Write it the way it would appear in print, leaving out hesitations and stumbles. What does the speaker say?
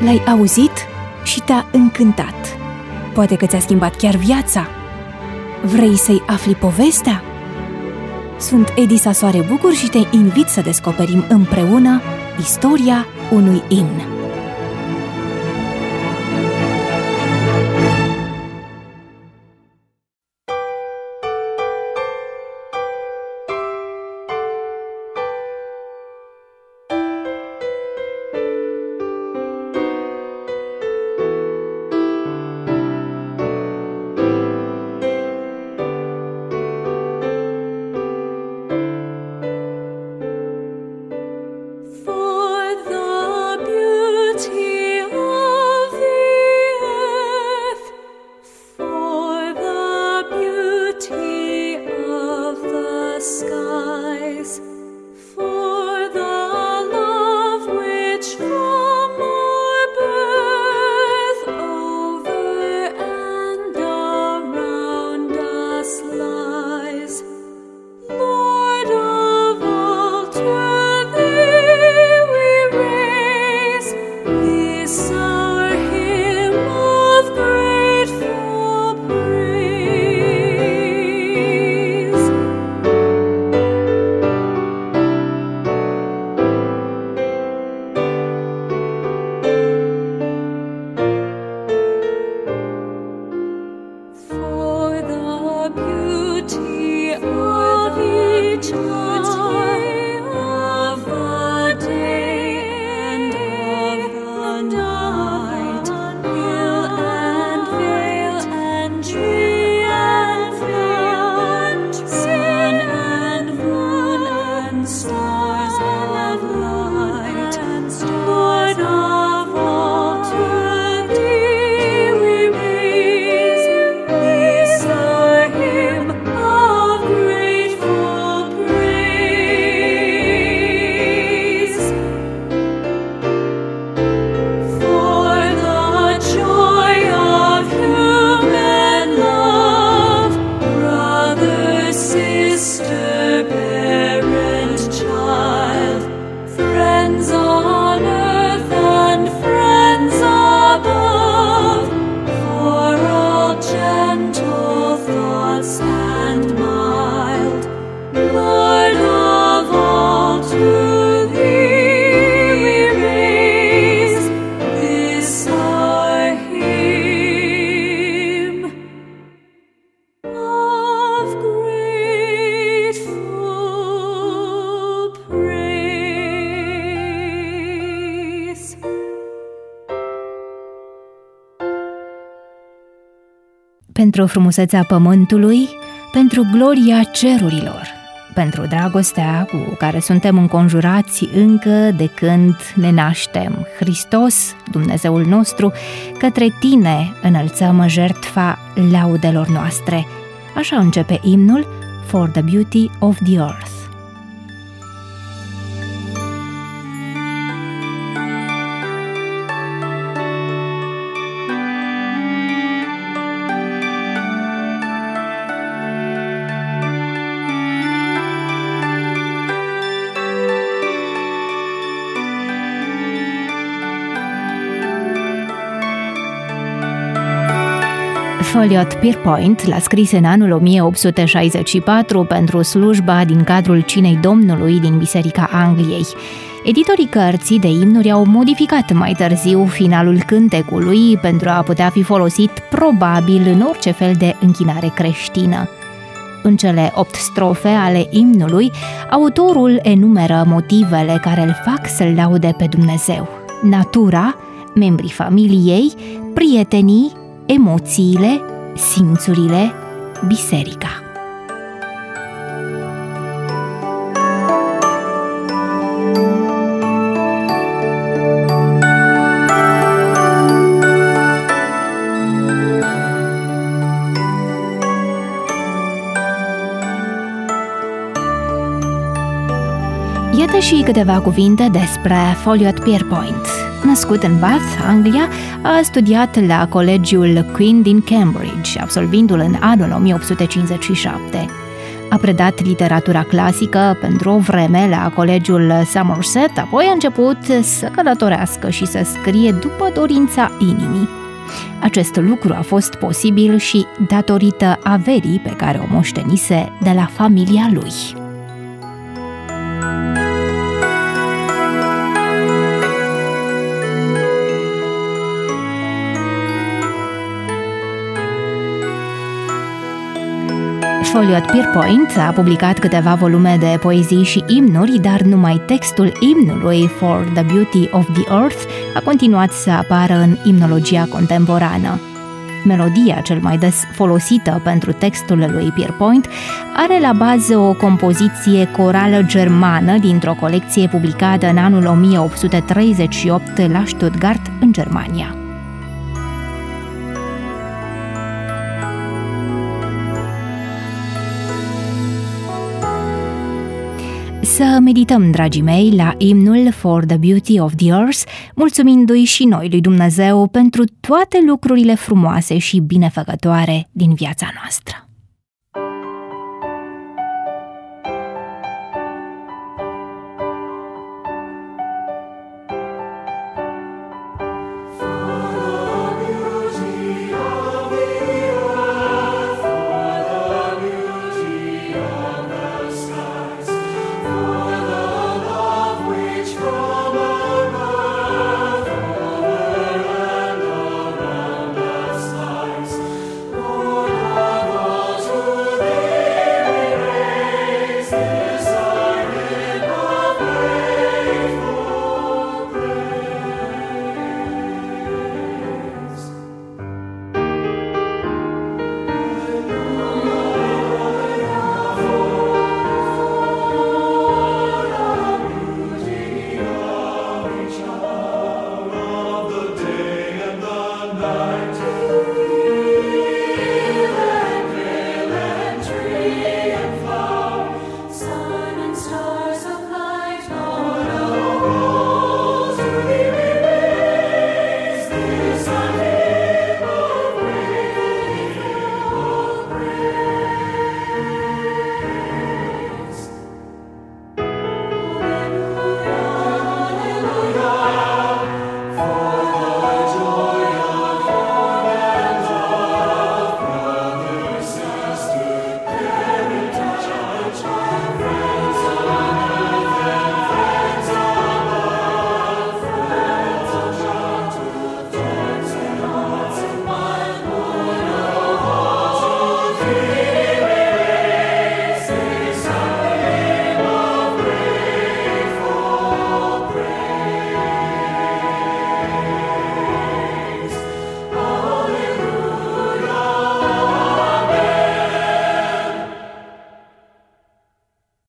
l-ai auzit și te-a încântat. Poate că ți-a schimbat chiar viața. Vrei să-i afli povestea? Sunt Edisa Soare Bucur și te invit să descoperim împreună istoria unui imn. Pentru frumusețea pământului, pentru gloria cerurilor, pentru dragostea cu care suntem înconjurați încă de când ne naștem. Hristos, Dumnezeul nostru, către Tine înălțăm jertfa laudelor noastre. Așa începe imnul For the Beauty of the Earth. Folliot Pierpoint l-a scris în anul 1864 pentru slujba din cadrul Cinei Domnului din Biserica Angliei. Editorii cărții de imnuri au modificat mai târziu finalul cântecului pentru a putea fi folosit probabil în orice fel de închinare creștină. În cele 8 strofe ale imnului, autorul enumeră motivele care îl fac să-L laude pe Dumnezeu: natura, membrii familiei, prietenii, emoțiile, simțurile, biserica. Iată și câteva cuvinte despre Folliot Pierpoint. Născut în Bath, Anglia, a studiat la Colegiul Queen din Cambridge, absolvindu-l în anul 1857. A predat literatura clasică pentru o vreme la Colegiul Somerset, apoi a început să călătorească și să scrie după dorința inimii. Acest lucru a fost posibil și datorită averii pe care o moștenise de la familia lui. Foliot Pierpoint a publicat câteva volume de poezii și imnuri, dar numai textul imnului For the Beauty of the Earth a continuat să apară în imnologia contemporană. Melodia cel mai des folosită pentru textul lui Pierpoint are la bază o compoziție corală germană dintr-o colecție publicată în anul 1838 la Stuttgart, în Germania. Să medităm, dragii mei, la imnul For the Beauty of the Earth, mulțumindu-i și noi lui Dumnezeu pentru toate lucrurile frumoase și binefăcătoare din viața noastră.